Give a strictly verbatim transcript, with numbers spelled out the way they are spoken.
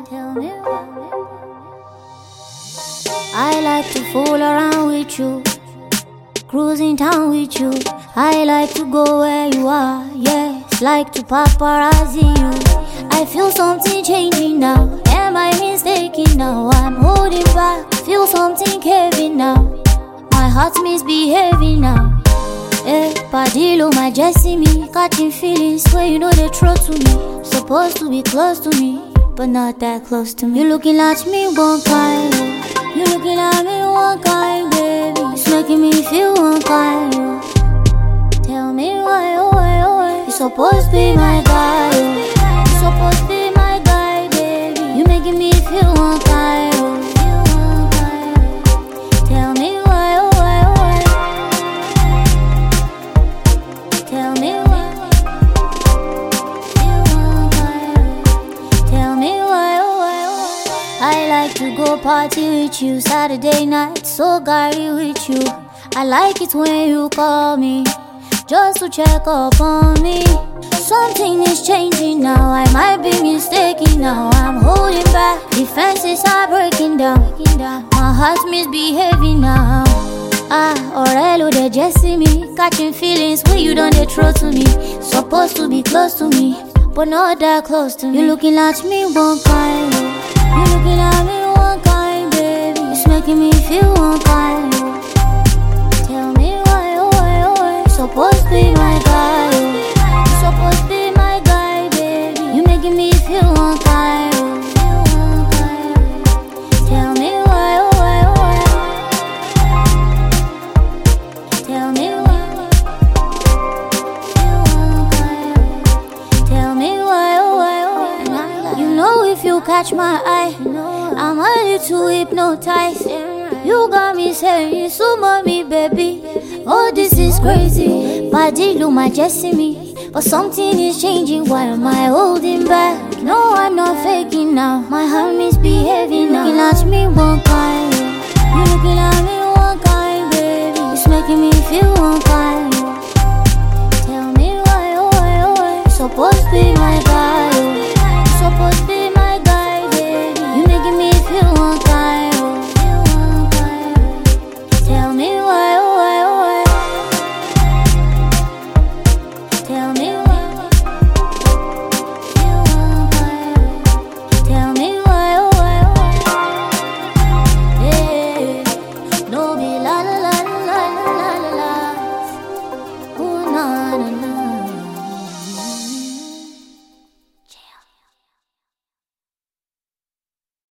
Tell me why. I like to fool around with you, cruising town with you. I like to go where you are, yes, like to paparazzi you. I feel something changing now. Am I mistaken now? I'm holding back, feel something caving now. My heart misbehaving now. Eh, Padillo, my Jesse me, catching feelings where you know they throw to me. Supposed to be close to me, but not that close to me. You looking at me one kind, you looking at me one kind, baby. It's making me feel one kind. Tell me why, oh why, oh why. You're supposed to be my guy, oh. You're supposed to be my guy, baby. You making me feel one kind, oh. Tell me why, oh why, oh why. Tell me why. Tell me why, oh why, oh why. I like to go party with you Saturday night, so gary with you. I like it when you call me just to check up on me. Something is changing now, I might be mistaken now. I'm holding back, defenses are breaking down. My heart misbehaving now. Ah, Orello, they just see me, catching feelings when you don't they throw to me. Supposed to be close to me, but not that close to me. You looking at me one kind, you looking at me one kind, baby. It's making me feel one kind. Tell me why, oh why, oh why. You're supposed to be my guy, oh. You're supposed to be my guy, baby. You making me feel one kind. Tell me why, oh why, oh why. Tell me why. Tell me why, oh why, oh why. You know if you catch my eye, I'm a little hypnotized. You got me saying, so mommy, baby. Oh, this is crazy. Padillo, my Jesse me. But something is changing. Why am I holding back? No, I'm not faking now. My heart misbehaving now. Looking at me one kind. You looking at me one kind, baby. It's making me feel one kind.